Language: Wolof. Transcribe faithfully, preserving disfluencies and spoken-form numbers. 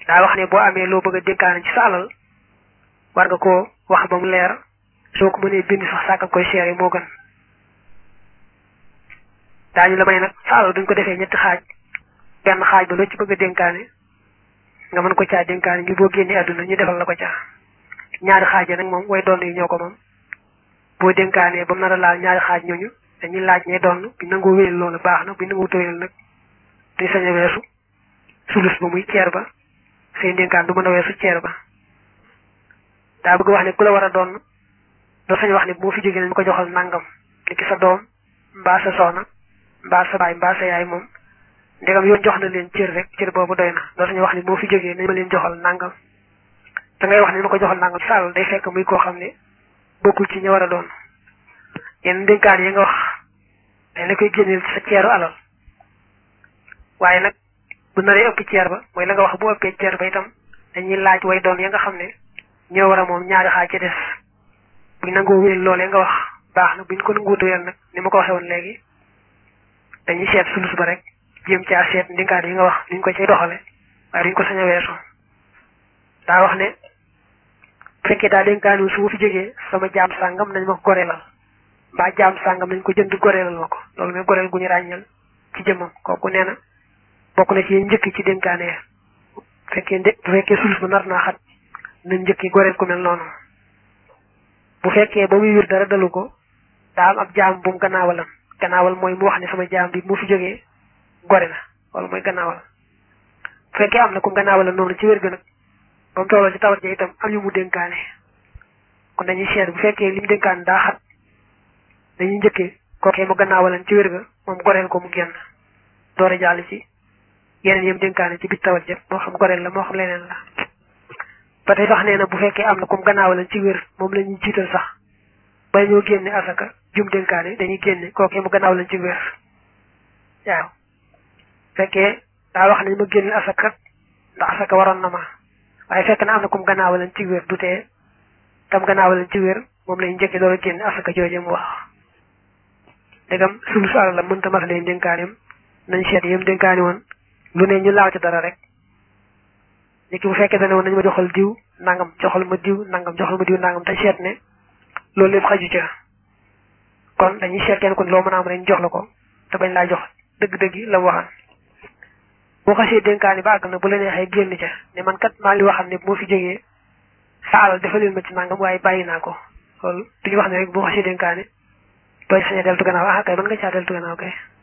daa wax ne boo amee loo bëgg a dénkaane ci sa alal war nga koo wax ba mu leer soo ko mënee bind sax sàkkal koy seere moo gën daañu la may nag sa alal duñ ko defee ñetti xaaj benn xaaj ba loo ci bëgg a dénkaane nga mën ko caa dénkaane ngir boo génnee àdduna ñu defal la ko caa ñaari xaaj nag moom way doon yi ñoo ko moom boo dénkaanee ba mu nar a laal ñaari xaaj ñooñu dañuy laaj ñay doon bi nangoo wéyal loolu baax na bi nangoo tëwéyal nag duñ sañ a weesu sulus ba muy ceer ba say dénkaan du mën a weesu ceer ba daa bëgg wax ne ku la war a doon doo sañ wax ne bu ma fi jógee nañ ko joxal nangam ni ki sa doom mbaa sa soxna mbaa sa baay mbaa sa yaay moom ndegam yoon jox na leen cër rek cër boobu doy na doo sañ wax ne bu ma fi jógee nañ ma leen joxal nangam da ngay wax ne ma ko joxal nangam sa alal day fekk muy koo xam ne bokkul ci ñu war a doon yenn dénkaan yi nga wax dañ la koy génneel ci sa ceeru alal waaye nag bu naree ëpp ceer ba mooy la nga wax bu ëppee ceer ba itam dañuy laaj way doon ya nga xam ne ñoo war a moom ñaari xaaj ci des buñ nangoo wéyal loolee nga wax baax na buñ ko nanguutu weer nag ni ma ko waxee woon léegi dañuy seet sulus ba rek jéem caa seet ndénkaan yi nga wax duñ ko cay doxale waaye duñ ko sañ a weesu daa wax ne bu fekkee daa dénkaani su ma fi jógee sama jaam sàngam nañ ma ko goreelal mbaa jaam sàngam nañ ko jënd goreelal ma ko loolu mooy goreel gu ñu ràññal ci jëmmam kooku nee na bokk na ci njëkk ci dénkaane bu fekkee ndé bu fekkee sulus ba nar naa xat nañ njëkki goreel ku mel noonu bu fekkee ba muy wér dara dalu ko daa am ab jaam bu mu gannaawal gannaawal mooy mu wax ne sama jaam bi mu fi jógee gore na wala mooy gannaawal bu fekkee am na ku mu gannaawal noonu ci wér ga nag ba mu tolloo ci tawat ja itam am yu mu dénkaane kon dañuy seet bu fekkee li mu dénkaane daa xat dañuy njëkkee kookee mu gannaawalan ci wér ga moom goreel ko mu génn door a jàll ci yeneen yëm dénkaane ci biir tawat ja moo xam goreel la moo xam leneen la ba tey sax nee na bu fekkee am na comme gannaawalan ci wér moom la ñuy jiital sax ba ñoo génne asaka jum dénkaane dañuy génne kookee mu gannaawalan ci wér waaw fekkee daa wax ne ma génne asaka ndax asaka waroon na ma waaye fekk na am na comme gannaawalan ci wér du tee tam gannaawalan ci wér moom lañu njëkkee door a génne asaka jooje mu wax dégam sulus alal la mënta matale dénkaaneem nañ seet yëm dénkaane woon lu ne ñu laaw ci dara rek nit ki bu fekkee dane woon nañu ma joxal diw nangam joxal ma diw nangam joxal ma diw nangam te seet ne loolu lépp xaju ca kon dañuy seet kenn kon loo mën a am rek ñu jox la ko te bañ laa jox dëgg-dëgg yi la mu waxan boo xasee dénkaane ba àgg na bu la neexee génn ca ne man kat maa ngi waxam ne bu ma fi jógee sa alal dafa leen ma ci nangam waaye bàyyi naa ko loolu duñu wax ne rek boo xasee dénkaane booy sañ a deltu gannaaw ah kay mën nga caa deltu gannaaw kay